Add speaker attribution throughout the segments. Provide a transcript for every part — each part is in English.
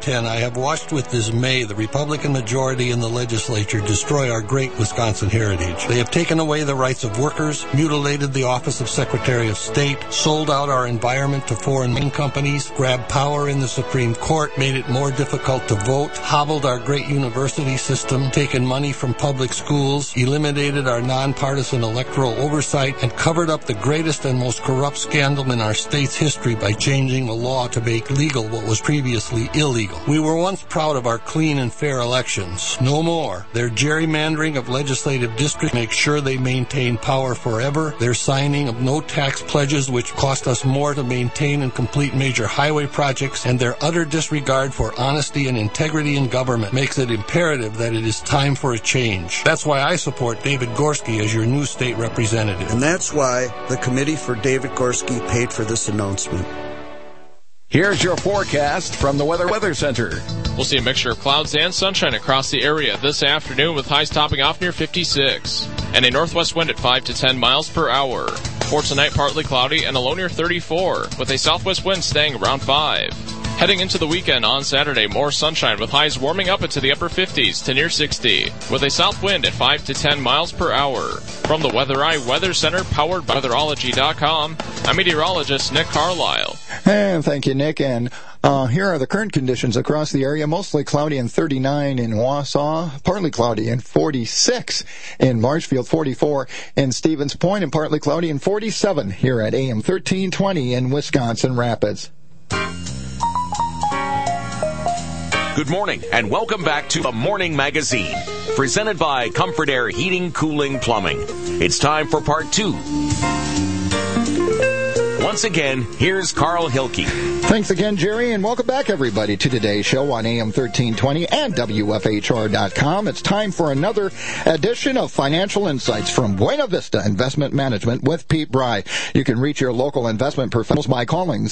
Speaker 1: 10, I have watched with dismay the Republican majority in the legislature destroy our great Wisconsin heritage. They have taken away the rights of workers, mutilated the office of Secretary of State, sold out our environment to foreign mining companies, grabbed power in the Supreme Court, made it more difficult to vote, hobbled our great university system, taken money from public schools, eliminated our nonpartisan electoral oversight, and covered up the greatest and most corrupt scandal in our state's history by changing the law to make legal what was previously illegal. We were once proud of our clean and fair elections. No more. Their gerrymandering of legislative districts makes sure they maintain power forever. Their signing of no tax pledges, which cost us more to maintain and complete major highway projects, and their utter disregard for honesty and integrity in government makes it imperative that it is time for a change. That's why I support David Gorski as your new state representative.
Speaker 2: And that's why the Committee for David Gorski paid for this announcement.
Speaker 3: Here's your forecast from the Weather Center.
Speaker 4: We'll see a mixture of clouds and sunshine across the area this afternoon with highs topping off near 56 and a northwest wind at 5 to 10 miles per hour. For tonight, partly cloudy and a low near 34 with a southwest wind staying around 5. Heading into the weekend on Saturday, more sunshine with highs warming up into the upper 50s to near 60 with a south wind at 5 to 10 miles per hour. From the Weather Eye Weather Center, powered by Weatherology.com, I'm meteorologist Nick Carlisle.
Speaker 5: And thank you, Nick. And here are the current conditions across the area. Mostly cloudy and 39 in Wausau, partly cloudy and 46 in Marshfield, 44 in Stevens Point, and partly cloudy and 47 here at AM 1320 in Wisconsin Rapids.
Speaker 3: Good morning, and welcome back to the Morning Magazine, presented by Comfort Air Heating, Cooling, Plumbing. It's time for part 2. Once again, here's Carl Hilke.
Speaker 5: Thanks again, Jerry, and welcome back, everybody, to today's show on AM 1320 and WFHR.com. It's time for another edition of Financial Insights from Buena Vista Investment Management with Pete Bry. You can reach your local investment professionals by calling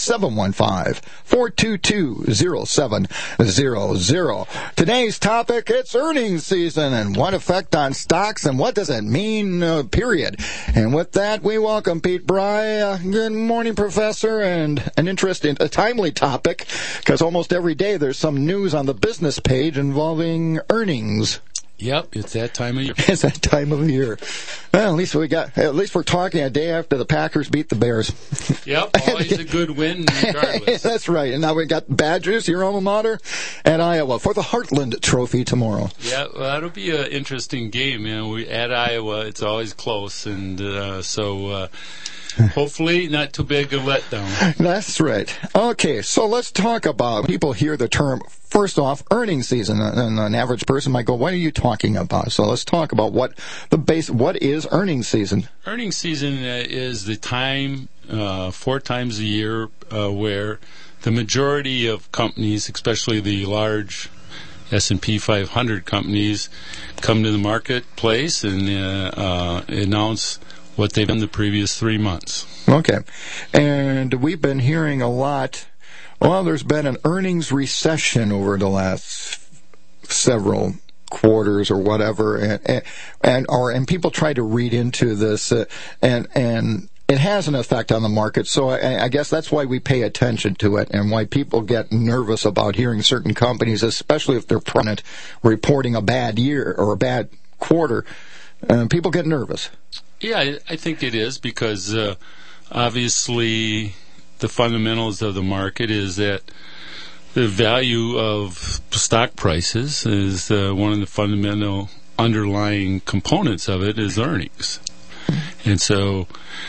Speaker 5: 715-422-0700. Today's topic, it's earnings season and what effect on stocks and what does it mean, period. And with that, we welcome Pete Bry. Good morning, Professor, and an interesting, a timely topic, because almost every day there's some news on the business page involving earnings.
Speaker 6: Yep, it's that time of year.
Speaker 5: It's that time of year. Well, at least we're talking a day after the Packers beat the Bears.
Speaker 6: Yep, always a good win regardless.
Speaker 5: That's right. And now we got Badgers, your alma mater, and Iowa for the Heartland Trophy tomorrow.
Speaker 6: Yeah, well, that'll be an interesting game. You know, we at Iowa, it's always close, and so hopefully not too big a letdown.
Speaker 5: That's right. Okay, so let's talk about, people hear the term, first off, earnings season, and an average person might go, what are you talking about? So let's talk about what is earnings season?
Speaker 6: Earnings season is the time, 4 times a year, where the majority of companies, especially the large S&P 500 companies, come to the marketplace and announce what they've done the previous 3 months.
Speaker 5: Okay. And we've been hearing a lot. Well, there's been an earnings recession over the last several quarters or whatever, and people try to read into this, and it has an effect on the market. So I guess that's why we pay attention to it, and why people get nervous about hearing certain companies, especially if they're prominent, reporting a bad year or a bad quarter. People get nervous.
Speaker 6: Yeah, I think it is, because obviously the fundamentals of the market is that the value of stock prices is one of the fundamental underlying components of it is earnings. And so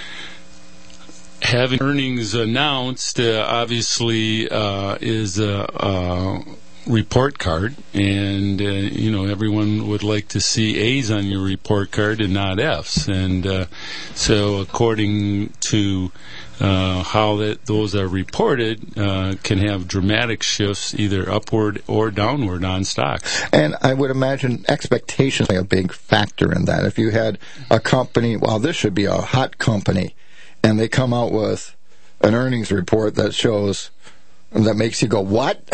Speaker 6: having earnings announced obviously is a report card, and everyone would like to see A's on your report card and not F's, and so according to how those are reported can have dramatic shifts either upward or downward on stocks.
Speaker 5: And I would imagine expectations are a big factor in that. If you had a company, well, this should be a hot company, and they come out with an earnings report that makes you go, what?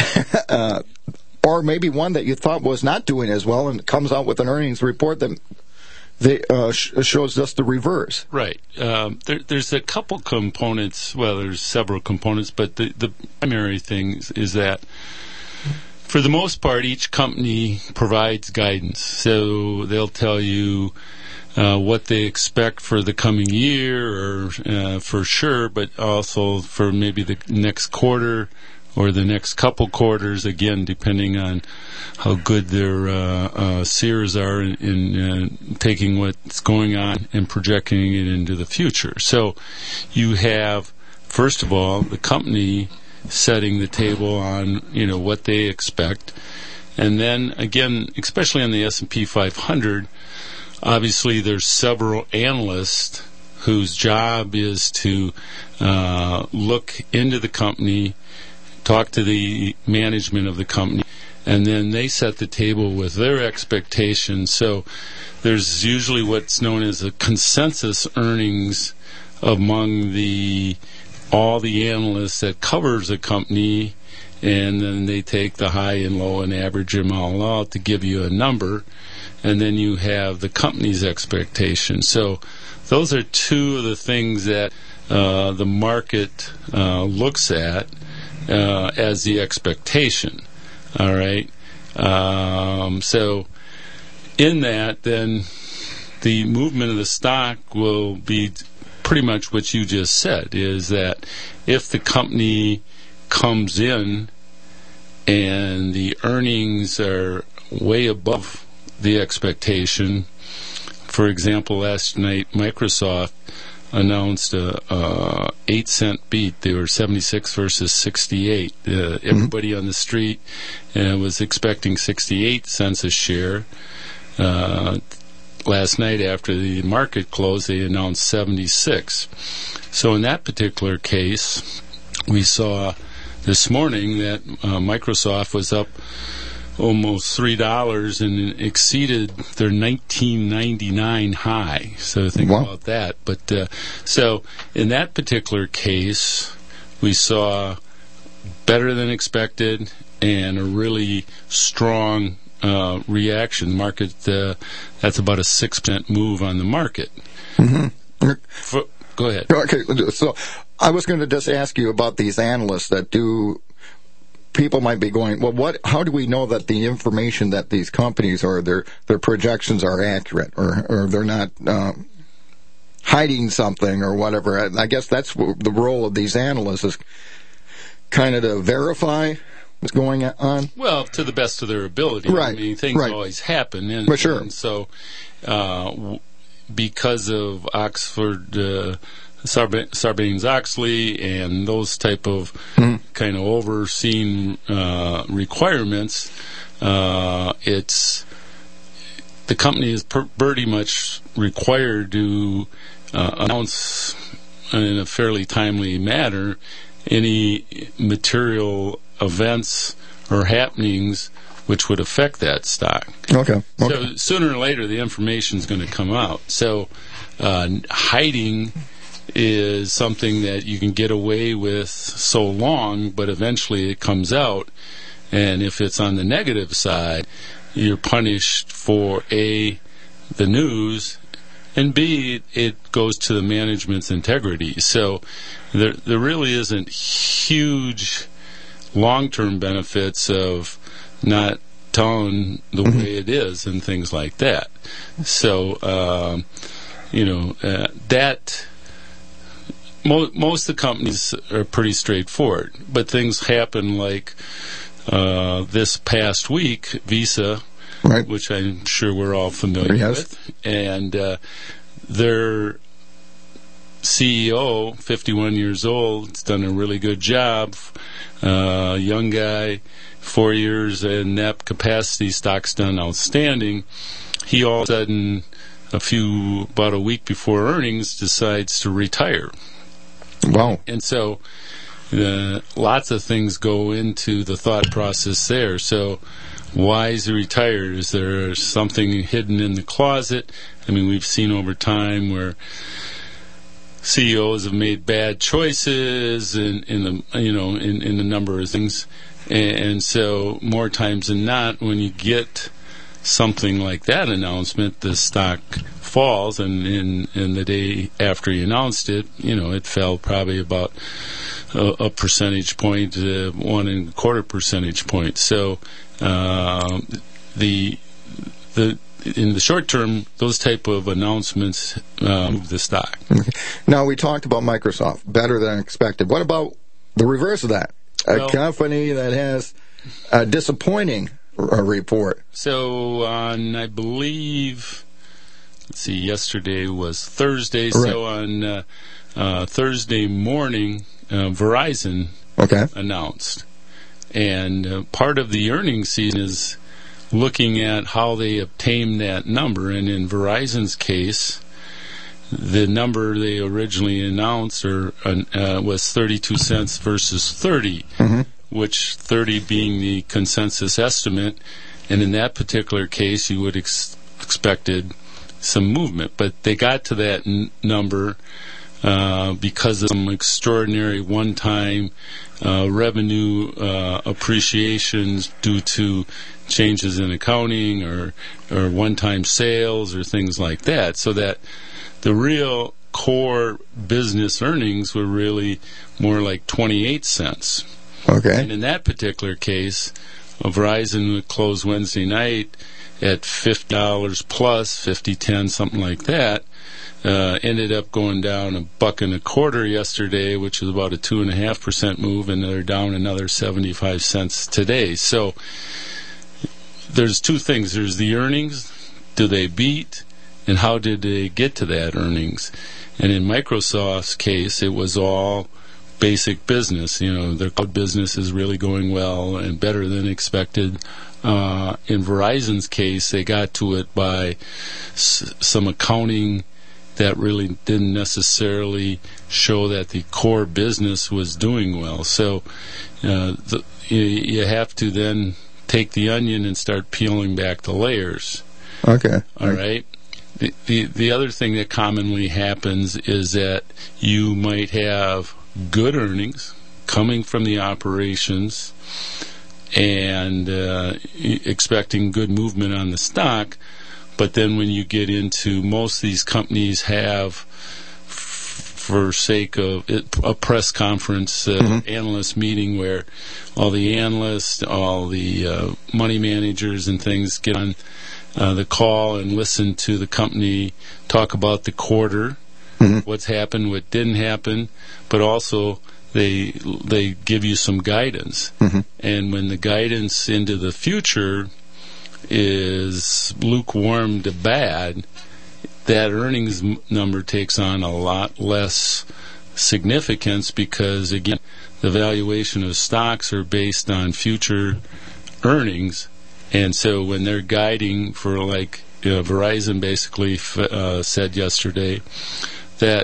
Speaker 5: Or maybe one that you thought was not doing as well and comes out with an earnings report that shows just the reverse.
Speaker 6: Right. There's a couple components. Well, there's several components, but the primary thing is that for the most part, each company provides guidance. So they'll tell you what they expect for the coming year, or for sure, but also for maybe the next quarter or the next couple quarters, again, depending on how good their seers are in taking what's going on and projecting it into the future. So you have, first of all, the company setting the table on, what they expect. And then, again, especially on the S&P 500, obviously there's several analysts whose job is to look into the company, talk to the management of the company, and then they set the table with their expectations. So there's usually what's known as a consensus earnings among all the analysts that covers a company, and then they take the high and low and average them all out to give you a number, and then you have the company's expectations. So those are two of the things that the market looks at as the expectation. All right. So in that, then the movement of the stock will be pretty much what you just said, is that if the company comes in and the earnings are way above the expectation, for example, last night Microsoft announced a 8-cent beat. They were 76 versus 68. Everybody on the street was expecting 68 cents a share. Last night after the market closed, they announced 76. So in that particular case, we saw this morning that Microsoft was up almost $3 and exceeded their 1999 high. So think about that. But so in that particular case, we saw better than expected and a really strong reaction. Market, that's about a 6% move on the market.
Speaker 5: Mm-hmm.
Speaker 6: Go ahead.
Speaker 5: Okay, so I was going to just ask you about these analysts that do. People might be going, well, how do we know that the information that these companies or their projections are accurate, or they're not hiding something or whatever? I guess that's the role of these analysts, is kind of to verify what's going on.
Speaker 6: Well, to the best of their ability.
Speaker 5: Right.
Speaker 6: I mean, things always happen. And,
Speaker 5: sure.
Speaker 6: And so, because of Oxford, Sarbanes-Oxley and those type of kind of overseen requirements, it's the company is pretty much required to announce in a fairly timely manner any material events or happenings which would affect that stock.
Speaker 5: Okay.
Speaker 6: So sooner or later the information is going to come out. So hiding is something that you can get away with so long, but eventually it comes out, and if it's on the negative side, you're punished for A, the news, and B, it goes to the management's integrity. So there really isn't huge long-term benefits of not telling the way it is and things like that. So, that most of the companies are pretty straightforward, but things happen like this past week, Visa, which I'm sure we're all familiar with, and their CEO, 51 years old, has done a really good job. Young guy, 4 years in net capacity, stock's done outstanding. He all of a sudden, about a week before earnings, decides to retire.
Speaker 5: Wow.
Speaker 6: And so lots of things go into the thought process there. So why is he retired? Is there something hidden in the closet? I mean, we've seen over time where CEOs have made bad choices in a number of things. And so more times than not, when you get something like that announcement, the stock falls, and in the day after he announced it, it fell probably about a percentage point, 1.25 percentage point. So in the short term, those type of announcements move the stock.
Speaker 5: Now, we talked about Microsoft, better than expected. What about the reverse of that? A company that has a disappointing report.
Speaker 6: So on, I believe, yesterday was Thursday. Right. So on Thursday morning, Verizon announced. And part of the earnings season is looking at how they obtained that number. And in Verizon's case, the number they originally announced was 32 cents versus 30, which 30 being the consensus estimate. And in that particular case, you would expected some movement. But they got to that number because of some extraordinary one-time revenue appreciations due to changes in accounting or one-time sales or things like that, so that the real core business earnings were really more like 28 cents.
Speaker 5: Okay.
Speaker 6: And in that particular case, Verizon would close Wednesday night at $50 plus, 50.10, something like that. Ended up going down $1.25 yesterday, which is about a 2.5% move, and they're down another 75 cents today. So there's two things. There's the earnings. Do they beat? And how did they get to that earnings? And in Microsoft's case, it was all basic business. Their cloud business is really going well and better than expected. In Verizon's case, they got to it by some accounting that really didn't necessarily show that the core business was doing well. So you have to then take the onion and start peeling back the layers.
Speaker 5: Okay.
Speaker 6: All right. The other thing that commonly happens is that you might have good earnings coming from the operations and expecting good movement on the stock, but then when you get into, most of these companies have, for sake of it, a press conference, analyst meeting where all the analysts, all the money managers and things get on the call and listen to the company talk about the quarter, what's happened, what didn't happen, but also they give you some guidance. And when the guidance into the future is lukewarm to bad, that earnings number takes on a lot less significance because, again, the valuation of stocks are based on future earnings. And so when they're guiding for, Verizon basically said yesterday that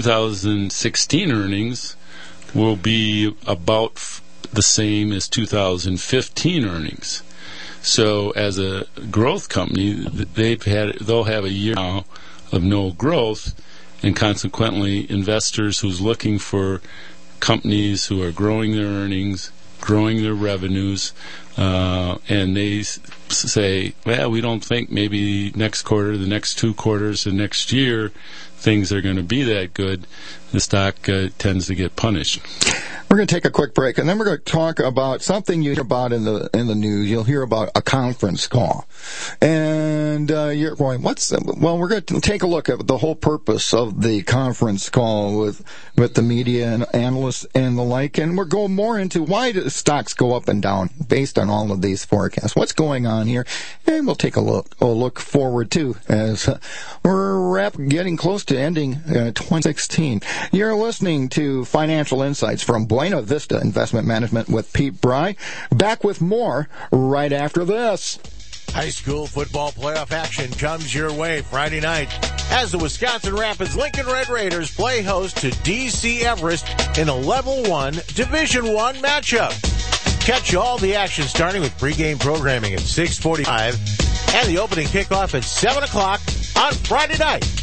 Speaker 6: 2016 earnings will be about the same as 2015 earnings. So as a growth company, they'll have a year now of no growth, and consequently investors who's looking for companies who are growing their earnings, growing their revenues, and they say, well, we don't think maybe next quarter, the next 2 quarters, the next year, things are going to be that good, the stock tends to get punished.
Speaker 5: We're going to take a quick break, and then we're going to talk about something you hear about in the news. You'll hear about a conference call. And you're going, well, we're going to take a look at the whole purpose of the conference call with the media and analysts and the like, and we're going more into why do stocks go up and down based on all of these forecasts. What's going on here? And we'll take a look forward, too, as we're getting close to ending 2016. You're listening to Financial Insights from Buena Vista Investment Management with Pete Bry. Back with more right after this.
Speaker 7: High school football playoff action comes your way Friday night as the Wisconsin Rapids Lincoln Red Raiders play host to DC Everest in a Level 1 Division I matchup. Catch all the action starting with pregame programming at 6:45 and the opening kickoff at 7 o'clock on Friday night.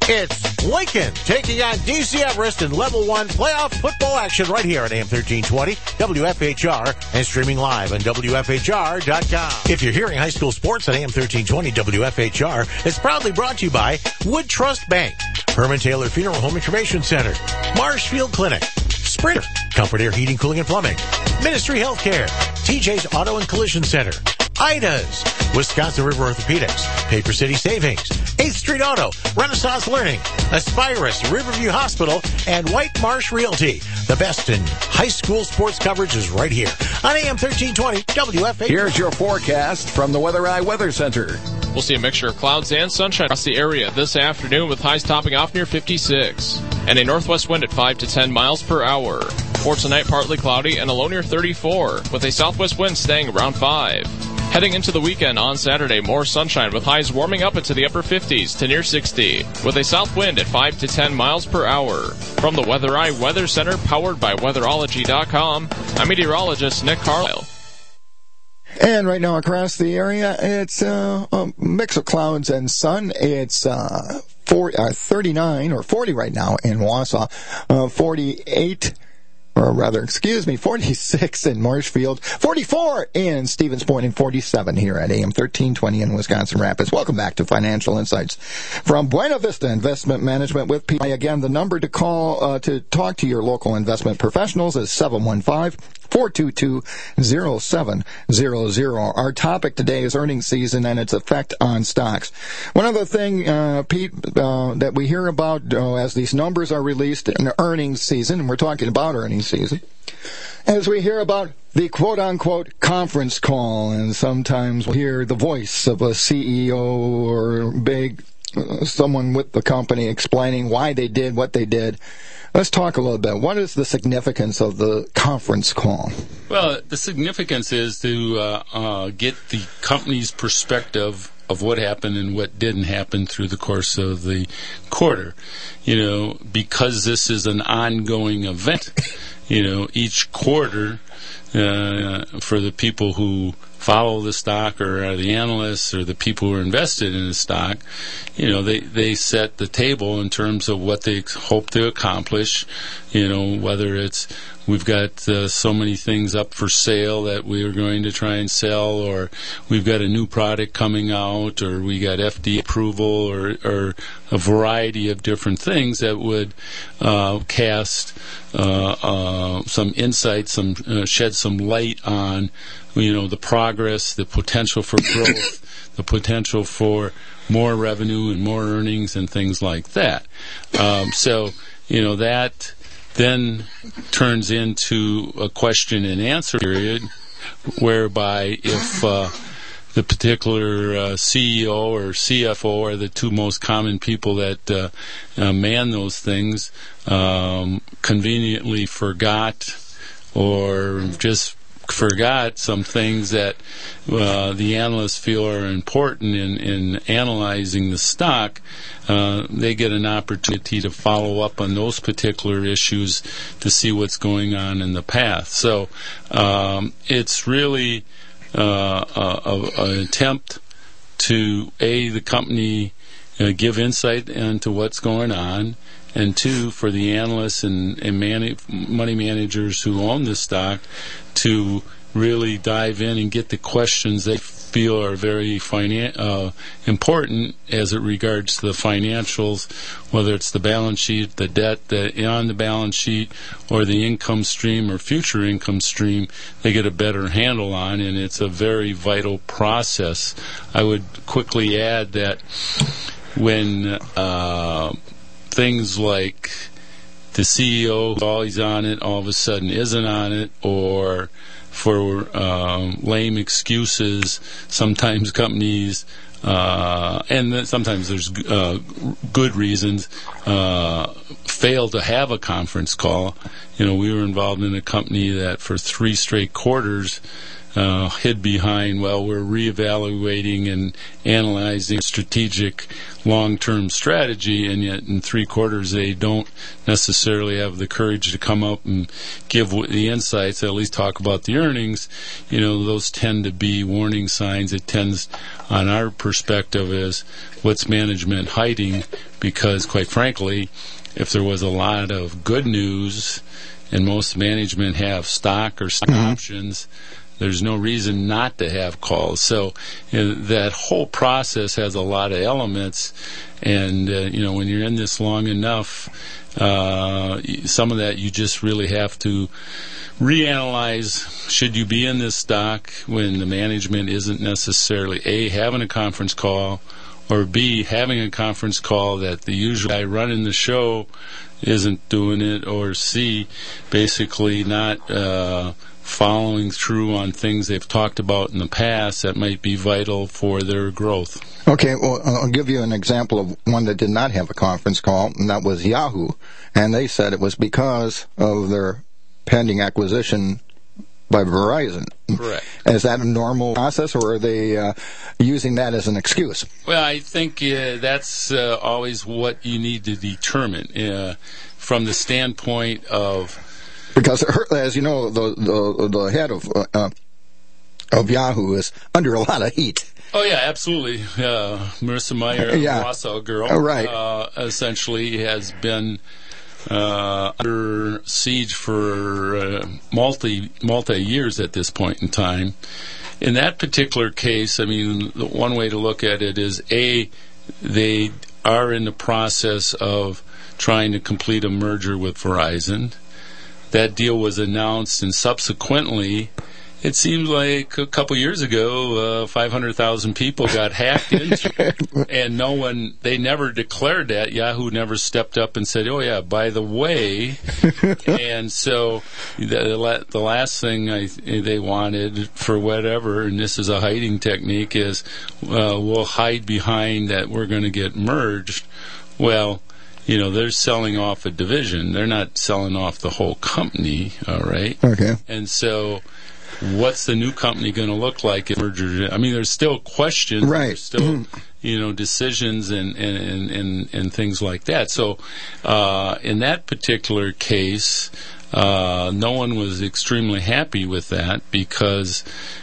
Speaker 7: It's Lincoln taking on DC Everest in Level 1 playoff football action right here at AM 1320, WFHR, and streaming live on WFHR.com. If you're hearing high school sports on AM 1320 WFHR, it's proudly brought to you by Wood Trust Bank, Herman Taylor Funeral Home Information Center, Marshfield Clinic, Sprinter, Comfort Air Heating, Cooling, and Plumbing, Ministry Healthcare, TJ's Auto and Collision Center, Ida's, Wisconsin River Orthopedics, Paper City Savings, 8th Street Auto, Renaissance Learning, Aspirus, Riverview Hospital, and White Marsh Realty. The best in high school sports coverage is right here on AM 1320 WFH.
Speaker 8: Here's your forecast from the Weather Eye Weather Center.
Speaker 4: We'll see a mixture of clouds and sunshine across the area this afternoon with highs topping off near 56. And a northwest wind at 5 to 10 miles per hour. For tonight, partly cloudy and a low near 34, with a southwest wind staying around 5. Heading into the weekend on Saturday, more sunshine with highs warming up into the upper 50s to near 60, with a south wind at 5 to 10 miles per hour. From the Weather Eye Weather Center, powered by Weatherology.com, I'm meteorologist Nick Carlisle.
Speaker 5: And right now across the area, it's a mix of clouds and sun. It's 39 or 40 right now in Wausau, 46 in Marshfield, 44 in Stevens Point, and 47 here at AM 1320 in Wisconsin Rapids. Welcome back to Financial Insights from Buena Vista Investment Management with PI. Again, the number to call to talk to your local investment professionals is 715-422-0700. Our topic today is earnings season and its effect on stocks. One other thing, Pete, that we hear about as these numbers are released in earnings season, and we're talking about earnings season, as we hear about the quote-unquote conference call, and sometimes we'll hear the voice of a CEO or someone with the company explaining why they did what they did. Let's talk a little bit. What is the significance of the conference call?
Speaker 6: Well, the significance is to get the company's perspective of what happened and what didn't happen through the course of the quarter. Because this is an ongoing event, each quarter, for the people who follow the stock or are the analysts or the people who are invested in the stock, they set the table in terms of what they hope to accomplish, whether it's we've got so many things up for sale that we are going to try and sell, or we've got a new product coming out, or we got FDA approval, or a variety of different things that would cast some insight, shed some light on the progress, the potential for growth, the potential for more revenue and more earnings and things like that. That then turns into a question and answer period, whereby if the particular CEO or CFO are the two most common people that man those things, conveniently forgot or just forgot some things that the analysts feel are important in analyzing the stock, they get an opportunity to follow up on those particular issues to see what's going on in the past. So it's really an attempt to, the company give insight into what's going on, and two, for the analysts and money managers who own the stock to really dive in and get the questions they feel are very important as it regards to the financials, whether it's the balance sheet, the debt on the balance sheet, or the income stream or future income stream, they get a better handle on, and it's a very vital process. I would quickly add that when things like the CEO who's always on it all of a sudden isn't on it, or for lame excuses, sometimes companies, and sometimes there's good reasons, fail to have a conference call. We were involved in a company that for 3 straight quarters hid behind, well, we're reevaluating and analyzing strategic long-term strategy, and yet in 3 quarters they don't necessarily have the courage to come up and give the insights, at least talk about the earnings. Those tend to be warning signs. It tends, on our perspective, as what's management hiding, because quite frankly, if there was a lot of good news, and most management have stock or stock options, there's no reason not to have calls. So that whole process has a lot of elements, and when you're in this long enough, some of that you just really have to reanalyze. Should you be in this stock when the management isn't necessarily A, having a conference call, or B, having a conference call that the usual guy running the show isn't doing it, or C, basically not following through on things they've talked about in the past that might be vital for their growth.
Speaker 5: Okay, well, I'll give you an example of one that did not have a conference call, and that was Yahoo. And they said it was because of their pending acquisition by Verizon.
Speaker 6: Correct.
Speaker 5: Is that a normal process, or are they using that as an excuse?
Speaker 6: Well, I think that's always what you need to determine from the standpoint of...
Speaker 5: Because, as you know, the head of Yahoo is under a lot of heat.
Speaker 6: Oh, yeah, absolutely. Marissa Mayer, Wausau girl,
Speaker 5: right.
Speaker 6: Essentially has been under siege for multi years at this point in time. In that particular case, I mean, the one way to look at it is, A, they are in the process of trying to complete a merger with Verizon. That deal was announced, and subsequently, it seems like a couple years ago, 500,000 people got hacked into, and they never declared that. Yahoo never stepped up and said, oh yeah, by the way. And so the last thing they wanted, for whatever, and this is a hiding technique, is we'll hide behind that we're going to get merged. Well, they're selling off a division. They're not selling off the whole company, all right?
Speaker 5: Okay.
Speaker 6: And so what's the new company going to look like in merger? I mean, there's still questions.
Speaker 5: Right.
Speaker 6: There's still, decisions and things like that. So in that particular case, no one was extremely happy with that, because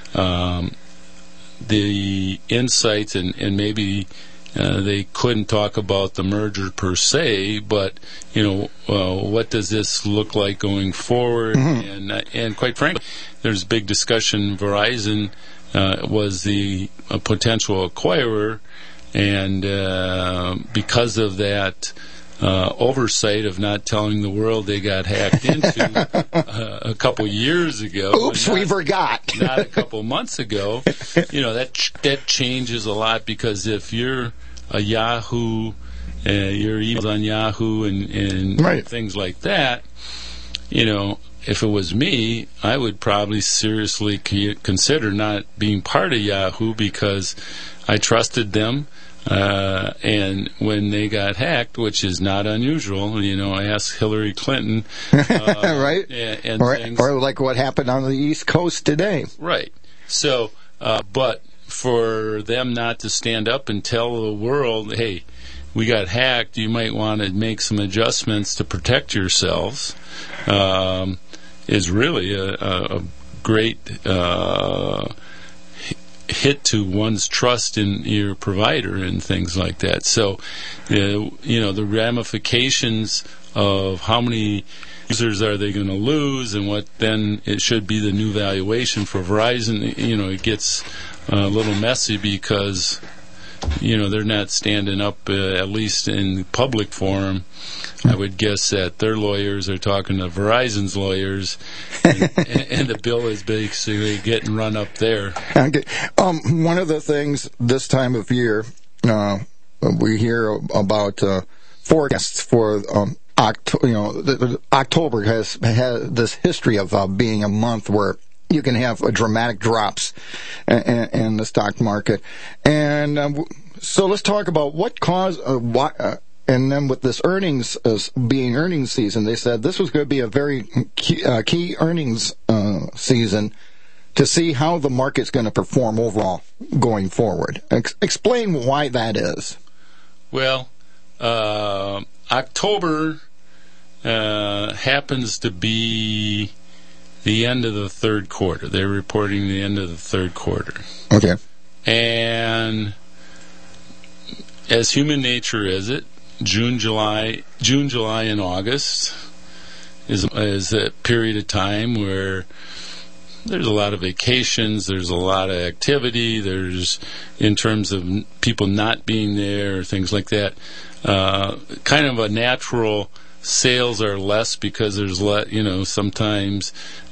Speaker 6: the insights and maybe... they couldn't talk about the merger per se, but what does this look like going forward? And quite frankly, there's big discussion. Verizon was the potential acquirer, and because of that oversight of not telling the world they got hacked into a couple years ago.
Speaker 5: Oops, we forgot.
Speaker 6: Not a couple months ago. That changes a lot, because if you're a Yahoo, your emails on Yahoo and
Speaker 5: right.
Speaker 6: things like that, if it was me, I would probably seriously consider not being part of Yahoo, because I trusted them. And when they got hacked, which is not unusual, I asked Hillary Clinton,
Speaker 5: right,
Speaker 6: and things.
Speaker 5: Or like what happened on the East Coast today,
Speaker 6: right? So, but for them not to stand up and tell the world, hey, we got hacked, you might want to make some adjustments to protect yourselves, is really a great hit to one's trust in your provider and things like that. So, the ramifications of how many users are they going to lose, and what then it should be the new valuation for Verizon, it gets a little messy, because they're not standing up, at least in public forum. I would guess that their lawyers are talking to Verizon's lawyers, and the bill is basically getting run up there.
Speaker 5: Okay. One of the things this time of year, we hear about forecasts for October has had this history of being a month where you can have dramatic drops in the stock market. And so let's talk about what caused and then with this earnings being earnings season, they said this was going to be a very key earnings season to see how the market's going to perform overall going forward. Explain why that is.
Speaker 6: Well, October happens to be the end of the third quarter. They're reporting the end of the third quarter.
Speaker 5: Okay.
Speaker 6: And as human nature is it, June, July, and August is a period of time where there's a lot of vacations, there's a lot of activity, there's, in terms of people not being there, things like that, kind of a natural sales are less because there's sometimes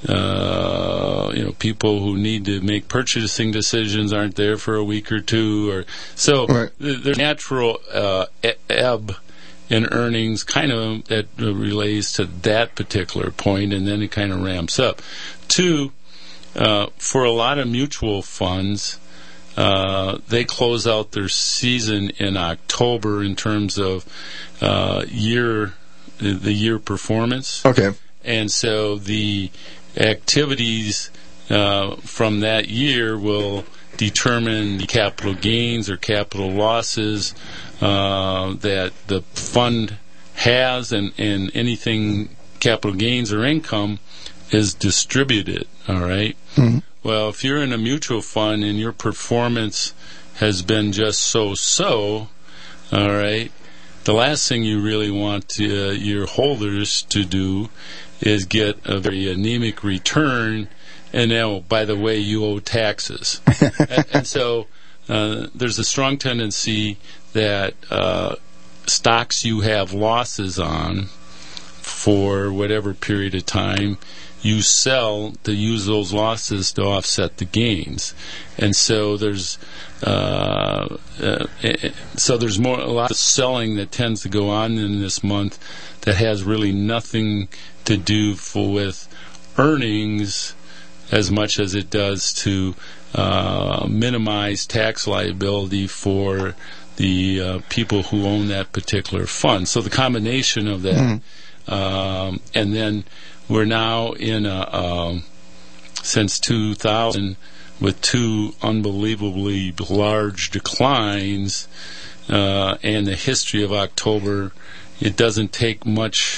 Speaker 6: people who need to make purchasing decisions aren't there for a week or two, or so right. There's natural ebb in earnings kind of that relates to that particular point, and then it kind of ramps up. Two, for a lot of mutual funds, they close out their season in October in terms of the year performance.
Speaker 5: Okay.
Speaker 6: And so the activities from that year will determine the capital gains or capital losses that the fund has, and anything capital gains or income is distributed, all right? Mm-hmm. Well, if you're in a mutual fund and your performance has been just so-so, all right, the last thing you really want your holders to do is get a very anemic return, and now, by the way, you owe taxes. and so there's a strong tendency that stocks you have losses on for whatever period of time, you sell to use those losses to offset the gains. And so there's a lot of selling that tends to go on in this month that has really nothing to do with earnings as much as it does to minimize tax liability for the people who own that particular fund. So the combination of that, and then we're now in since 2000 with two unbelievably large declines, and the history of October, it doesn't take much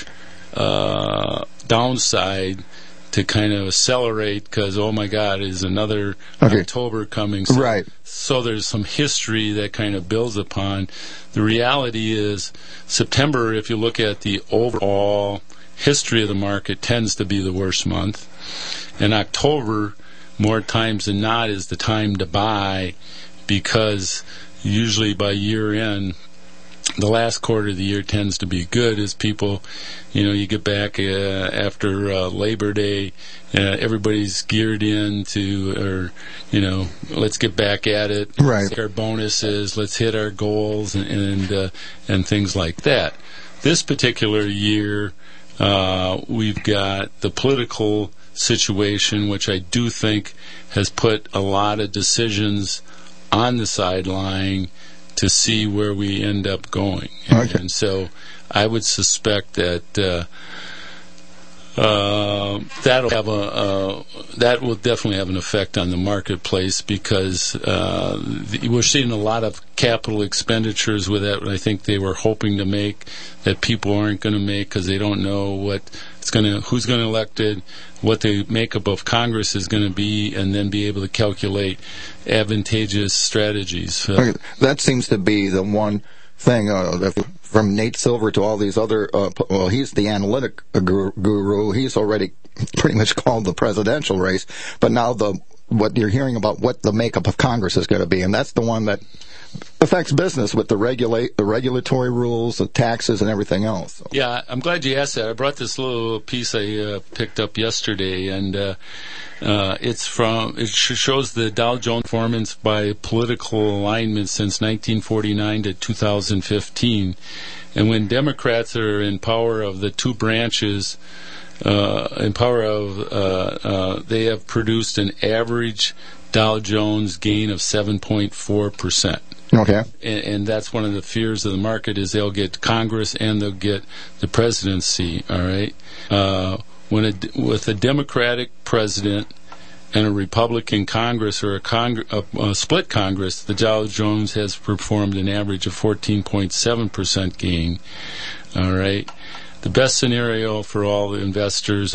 Speaker 6: downside to kind of accelerate, because, oh my God, is another October coming. So,
Speaker 5: right.
Speaker 6: So there's some history that kind of builds upon. The reality is September, if you look at the overall history of the market, tends to be the worst month. And October, more times than not, is the time to buy, because usually by year end, the last quarter of the year tends to be good as people, you get back after Labor Day, everybody's geared into, let's get back at it.
Speaker 5: Right.
Speaker 6: Let's hit our bonuses, let's hit our goals, and things like that. This particular year, we've got the political situation, which I do think has put a lot of decisions on the sideline to see where we end up going.
Speaker 5: Okay.
Speaker 6: And so I would suspect that that will definitely have an effect on the marketplace, because we're seeing a lot of capital expenditures with that. I think they were hoping to make that people aren't going to make, because they don't know who's going to elect it, what the makeup of Congress is going to be, and then be able to calculate advantageous strategies.
Speaker 5: Okay. That seems to be the one thing, from Nate Silver to all these other, he's the analytic guru. He's already pretty much called the presidential race, but now what you're hearing about what the makeup of Congress is going to be, and that's the one that affects business with the regulatory rules, the taxes, and everything else. So.
Speaker 6: Yeah, I'm glad you asked that. I brought this little piece I picked up yesterday, and it shows the Dow Jones performance by political alignment since 1949 to 2015. And when Democrats are in power of the two branches, they have produced an average Dow Jones gain of 7.4%.
Speaker 5: Okay.
Speaker 6: And that's one of the fears of the market, is they'll get Congress and they'll get the presidency, all right? With a Democratic president in a Republican Congress or a split Congress, the Dow Jones has performed an average of 14.7% gain. All right. The best scenario for all the investors